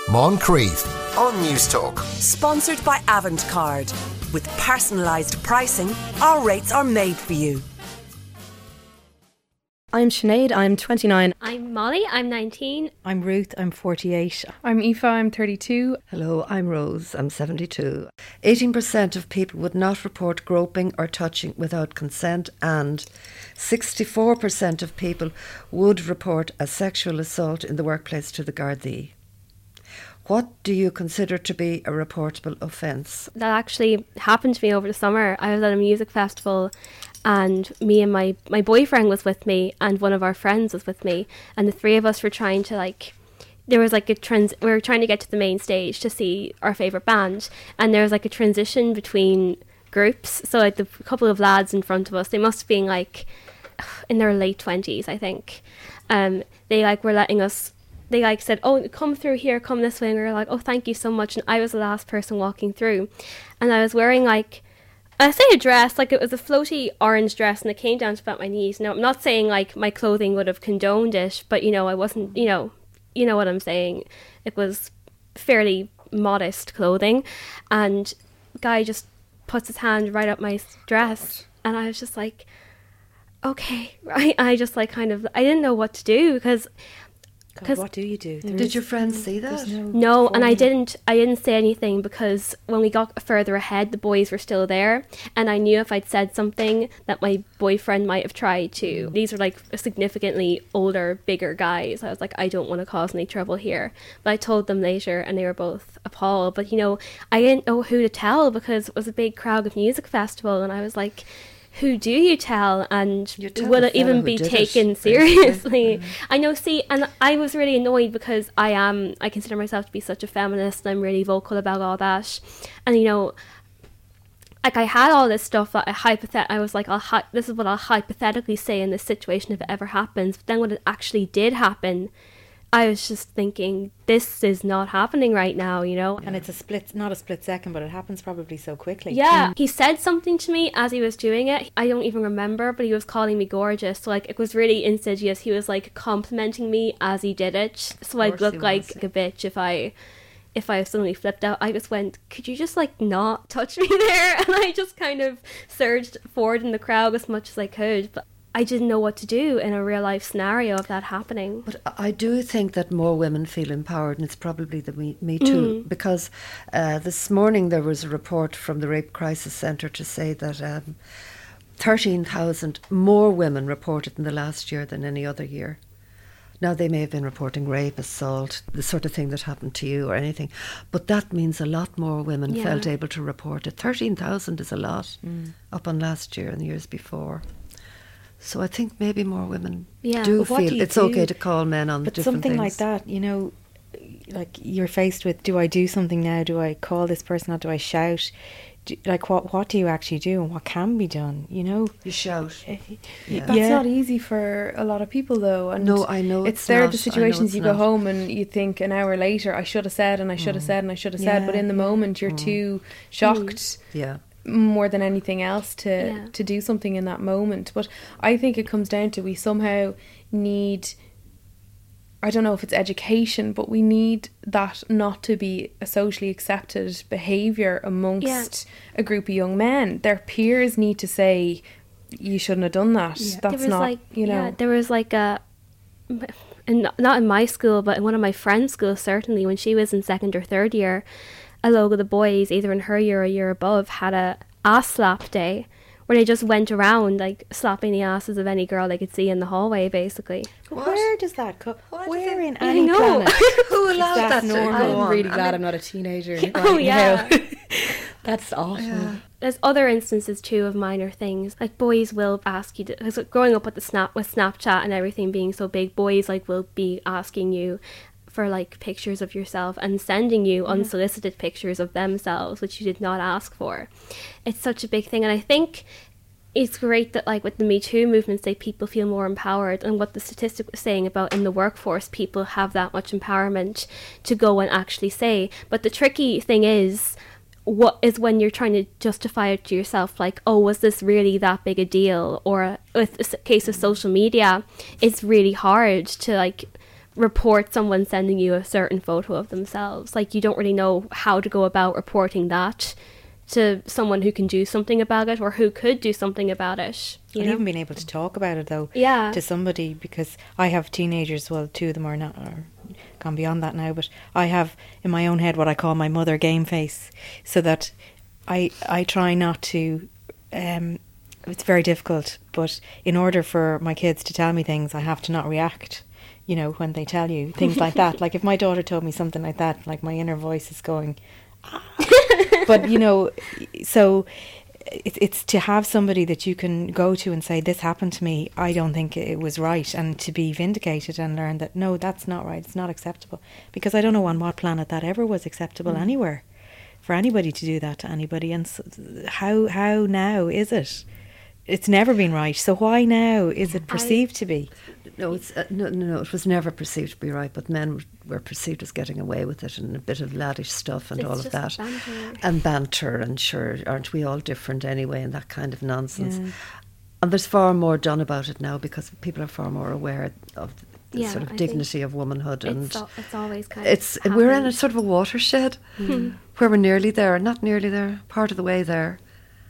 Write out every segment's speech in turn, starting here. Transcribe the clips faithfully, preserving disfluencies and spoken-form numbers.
Moncrief on Newstalk. Sponsored by Avantcard. With personalised pricing, our rates are made for you. I'm Sinead, I'm twenty-nine. I'm Molly, I'm nineteen. I'm Ruth, I'm forty-eight. I'm Aoife, I'm thirty-two. Hello, I'm Rose, I'm seventy-two. eighteen percent of people would not report groping or touching without consent, and sixty-four percent of people would report a sexual assault in the workplace to the Gardaí. What do you consider to be a reportable offence? That actually happened to me over the summer. I was at a music festival and me and my, my boyfriend was with me and one of our friends was with me, and the three of us were trying to like, there was like a trans, we were trying to get to the main stage to see our favourite band, and there was like a transition between groups. So like the couple of lads in front of us, they must have been like in their late twenties, I think. Um, they like were letting us, they like said, oh, come through here, come this way, and we were like, oh, thank you so much. And I was the last person walking through, and I was wearing like, I say a dress, like it was a floaty orange dress, and it came down to about my knees. Now, I'm not saying like my clothing would have condoned it, but you know, I wasn't, you know, you know what I'm saying. It was fairly modest clothing, and guy just puts his hand right up my dress, and I was just like, okay, right. I just like kind of, I didn't know what to do because. God, what do you do? There Did is, your friends see that? No, no and I didn't I didn't say anything because when we got further ahead the boys were still there, and I knew if I'd said something that my boyfriend might have tried to. These are like significantly older, bigger guys. I was like, I don't want to cause any trouble here. But I told them later and they were both appalled. But you know, I didn't know who to tell because it was a big crowd music festival, and I was like, who do you tell, and tell will it even be taken it, seriously? Mm. I know, see, and I was really annoyed because I am, I consider myself to be such a feminist, and I'm really vocal about all that, and you know, like I had all this stuff that I hypothet- I was like, I'll hi- this is what I'll hypothetically say in this situation if it ever happens, but then when it actually did happen, I was just thinking, this is not happening right now, you know. And it's a split, not a split second, but it happens probably so quickly. Yeah. Mm. He said something to me as he was doing it. I don't even remember, but he was calling me gorgeous. So, like, it was really insidious. He was, like, complimenting me as he did it. So I'd look like a bitch if I... if I suddenly flipped out. I just went, could you just like not touch me there? And I just kind of surged forward in the crowd as much as I could. But I didn't know what to do in a real life scenario of that happening. But I do think that more women feel empowered, and it's probably the Me, me Too, mm. because uh, this morning there was a report from the Rape Crisis Centre to say that um, thirteen thousand more women reported in the last year than any other year. Now, they may have been reporting rape, assault, the sort of thing that happened to you or anything, but that means a lot more women yeah. felt able to report it. thirteen thousand is a lot mm. up on last year and the years before. So I think maybe more women yeah. do feel do do? it's okay to call men on but different something things. Like that, you know, like you're faced with, do I do something now? Do I call this person out? Do I shout? Do, like what what do you actually do and what can be done, you know? You shout. Yeah. That's yeah. not easy for a lot of people though. And no, I know it's, it's there not. the situations you not. go home and you think an hour later, I should have said and I should have mm. said and I should have yeah. said, but in the moment you're mm. too shocked. Mm. Yeah. More than anything else to yeah. to do something in that moment. But I think it comes down to we somehow need, I don't know if it's education, but we need that not to be a socially accepted behaviour amongst yeah. a group of young men. Their peers need to say, you shouldn't have done that. Yeah. That's not, like, you know. Yeah, there was like a, and not in my school, but in one of my friends' schools, certainly, when she was in second or third year, a load of the boys, either in her year or a year above, had a ass slap day where they just went around like slapping the asses of any girl they could see in the hallway, basically. What? Where does that come? Where in I any know. planet? Who allows that, that normal? I'm really I glad mean, I'm not a teenager. Oh right yeah. That's awful. Yeah. There's other instances too of minor things. Like boys will ask you to, because growing up with the snap with Snapchat and everything being so big, boys like will be asking you for like pictures of yourself and sending you yeah. unsolicited pictures of themselves, which you did not ask for. It's such a big thing, and I think it's great that like with the Me Too movement, say people feel more empowered, and what the statistic was saying about in the workforce, people have that much empowerment to go and actually say. But the tricky thing is, what is when you're trying to justify it to yourself, like, oh, was this really that big a deal? Or with the case of social media, it's really hard to like report someone sending you a certain photo of themselves. Like, you don't really know how to go about reporting that to someone who can do something about it or who could do something about it. You And know? even being able to talk about it, though, Yeah. to somebody, because I have teenagers, well, two of them are not, are gone beyond that now, but I have in my own head what I call my mother game face, so that I I try not to, um, it's very difficult, but in order for my kids to tell me things, I have to not react, you know, when they tell you things like that. Like if my daughter told me something like that, like my inner voice is going, ah. But, you know, so it, it's to have somebody that you can go to and say, this happened to me, I don't think it was right, and to be vindicated and learn that, no, that's not right, it's not acceptable. Because I don't know on what planet that ever was acceptable mm. anywhere, for anybody to do that to anybody. And so how, how now is it? It's never been right, so why now is it perceived I, to be? No, it's uh, no, no, no. It was never perceived to be right, but men were, were perceived as getting away with it, and a bit of laddish stuff and it's all just of that, banter. and banter, and sure, aren't we all different anyway, and that kind of nonsense. Yeah. And there's far more done about it now because people are far more aware of the Yeah, sort of I dignity of womanhood, and It's, al- it's always kind it's of we're in a happened. sort of a watershed Hmm. where we're nearly there, not nearly there, part of the way there.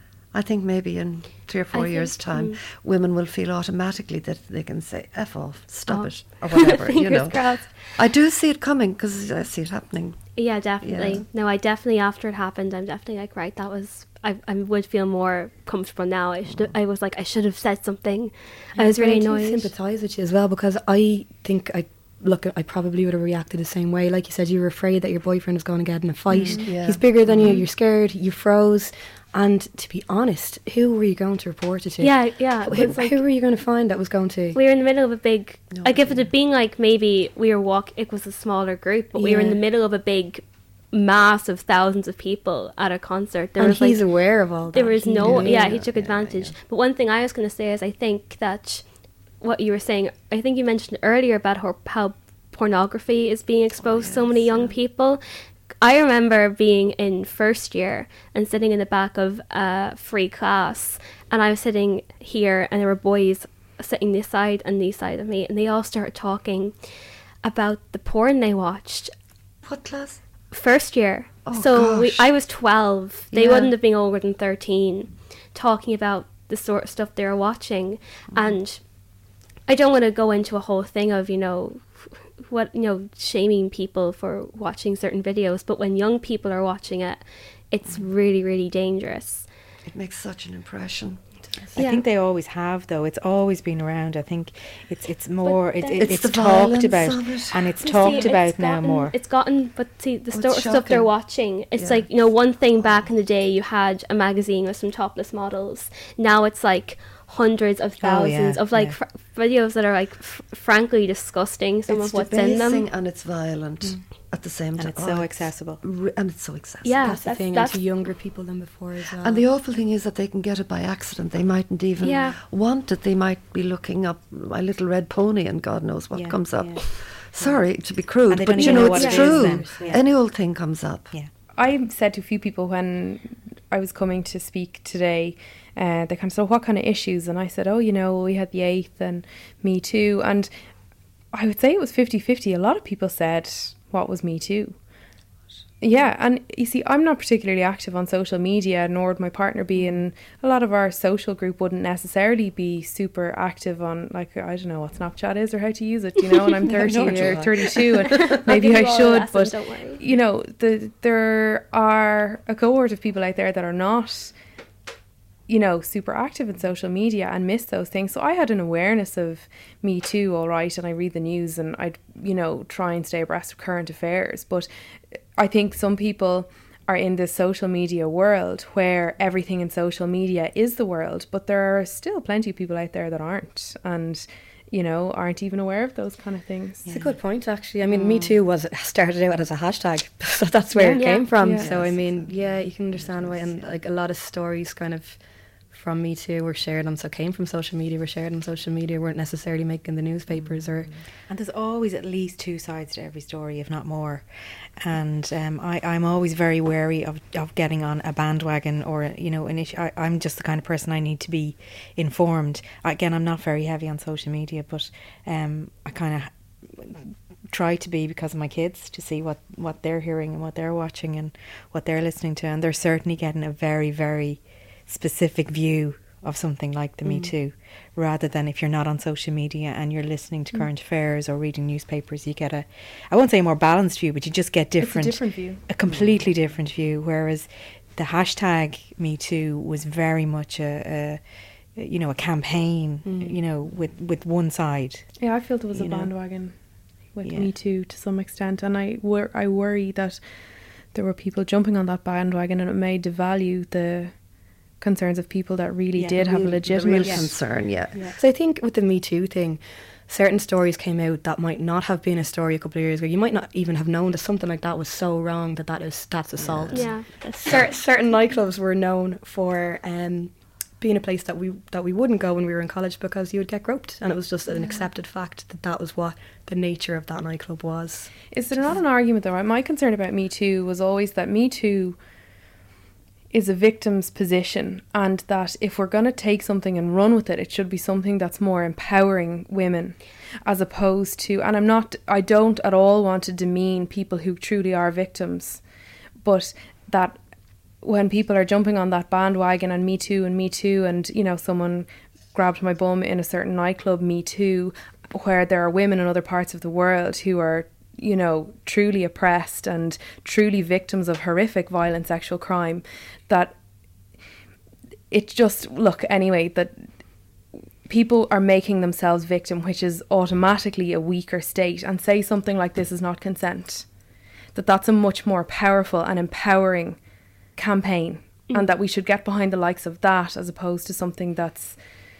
I think maybe in three or four I years' think, time, mm. women will feel automatically that they can say "f off," "stop Oh. it," or whatever. you Fingers know, crossed. I do see it coming because I see it happening. Yeah, definitely. Yeah. No, I definitely, after it happened, I'm definitely like, right, that was, I, I would feel more comfortable now. I should, I was like, I should have said something. I was really I do annoyed. sympathise with you as well, because I think I look, I probably would have reacted the same way. Like you said, you were afraid that your boyfriend was going to get in a fight. Mm, yeah. He's bigger than you. Mm. You're scared. You froze. And to be honest, who were you going to report it to? Yeah, yeah. It Who, was like, who were you going to find that was going to? we were in the middle of a big, No like if it idea. had been like maybe we were walk, it was a smaller group, but we were in Yeah. the middle of a big mass of thousands of people at a concert. There and was he's like, aware of all that. there was He no, knew. yeah, he took yeah, advantage. yeah. But one thing I was going to say is I think that what you were saying, I think you mentioned earlier about how, how pornography is being exposed to so many yes, young yeah. people. I remember being in first year and sitting in the back of a free class, and I was sitting here and there were boys sitting this side and this side of me, and they all started talking about the porn they watched. What class? First year. Oh, so we, gosh. I was twelve. They Yeah. wouldn't have been older than thirteen, talking about the sort of stuff they were watching. Mm. And I don't want to go into a whole thing of, you know, what, you know, shaming people for watching certain videos, but when young people are watching it, it's really, really dangerous. It makes such an impression. I Yeah. think they always have, though. It's always been around. I think it's it's more it, then- it, It's it's, the talked violence about, of it. and it's You talked see, about it's now gotten- more. It's gotten, but see, the Oh, sort it's of stuff they're shocking. watching, it's Yeah. like, you know, one thing back in the day, you had a magazine with some topless models. Now it's like hundreds of Oh, thousands yeah, of like yeah. fr- videos that are like f- frankly disgusting. Some it's of what's in debasing them. and it's violent at the same And time. it's so accessible. Re- and it's so accessible. Yeah, That's the that's- thing, and that's- to younger people than before as well. And the awful thing is that they can get it by accident. They mightn't even Yeah. want it. They might be looking up My Little Red Pony and God knows what Yeah, comes up. yeah. Sorry to be crude, And they but don't you even know, know it's what it true. is then. Yeah. Any old thing comes up. Yeah. I said to a few people when I was coming to speak today, uh, they kind of said, what kind of issues? And I said, oh, you know, we had the eighth and Me Too. And I would say it was fifty-fifty. A lot of people said, what was Me Too? Yeah, and you see, I'm not particularly active on social media, nor would my partner be, and a lot of our social group wouldn't necessarily be super active on, like, I don't know what Snapchat is or how to use it, you know, and I'm thirty nor do or I. thirty-two, and maybe give I you all a should, lesson, but, don't worry. you know, the, there are a cohort of people out there that are not, you know, super active in social media and miss those things. So I had an awareness of Me Too, all right, and I read the news and I'd, you know, try and stay abreast of current affairs. But I think some people are in this social media world where everything in social media is the world, but there are still plenty of people out there that aren't, and, you know, aren't even aware of those kind of things. It's a good point, actually. I mean, Me Too was started out as a hashtag, so that's where it Yeah. came from. Yeah. So I mean, yeah, you can understand why, and like a lot of stories kind of from Me Too were shared on, so came from social media, were shared on social media, weren't necessarily making the newspapers or. And there's always at least two sides to every story, if not more. And um, I, I'm always very wary of, of getting on a bandwagon or, a, you know, an issue. I, I'm just the kind of person I need to be informed. Again, I'm not very heavy on social media, but um, I kind of try to be because of my kids, to see what, what they're hearing and what they're watching and what they're listening to. And they're certainly getting a very, very specific view of something like the mm. Me Too, rather than if you're not on social media and you're listening to mm. current affairs or reading newspapers, you get a, I won't say a more balanced view, but you just get different, it's a different view, a completely mm. different view. Whereas the hashtag Me Too was very much a, a you know, a campaign, mm. you know, with, with one side. Yeah, I feel there was a know? bandwagon with yeah. Me Too to some extent, and I wor- I worry that there were people jumping on that bandwagon and it may devalue the concerns of people that really yeah, did have real, a legitimate real concern. Yeah. yeah. So I think with the Me Too thing, certain stories came out that might not have been a story a couple of years ago. You might not even have known that something like that was so wrong that that is that's assault. Yeah. yeah Cer- certain nightclubs were known for um, being a place that we that we wouldn't go when we were in college because you would get groped, and it was just an accepted fact that that was what the nature of that nightclub was. Is there not an argument though? My concern about Me Too was always that Me Too is a victim's position, and that if we're going to take something and run with it, it should be something that's more empowering women, as opposed to, and I'm not, I don't at all want to demean people who truly are victims, but that when people are jumping on that bandwagon and Me Too and Me Too, and you know, someone grabbed my bum in a certain nightclub, Me Too, where there are women in other parts of the world who are, you know, truly oppressed and truly victims of horrific violent sexual crime, that it just, look, anyway, that people are making themselves victim, which is automatically a weaker state, and say something like this is not consent, that that's a much more powerful and empowering campaign, mm. and that we should get behind the likes of that as opposed to something that's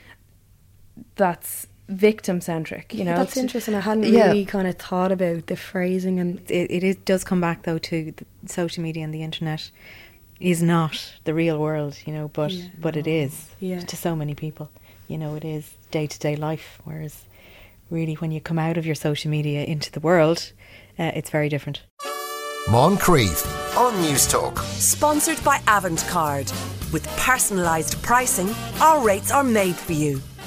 that's victim-centric, you know. That's interesting. I hadn't yeah. really kind of thought about the phrasing, and it, it is, does come back though to the social media and the internet is not the real world, you know, but yeah. but it is yeah. to so many people, you know. It is day-to-day life, whereas really when you come out of your social media into the world, uh, it's very different. Moncrief on Newstalk. Sponsored by Avantcard. With personalised pricing, our rates are made for you.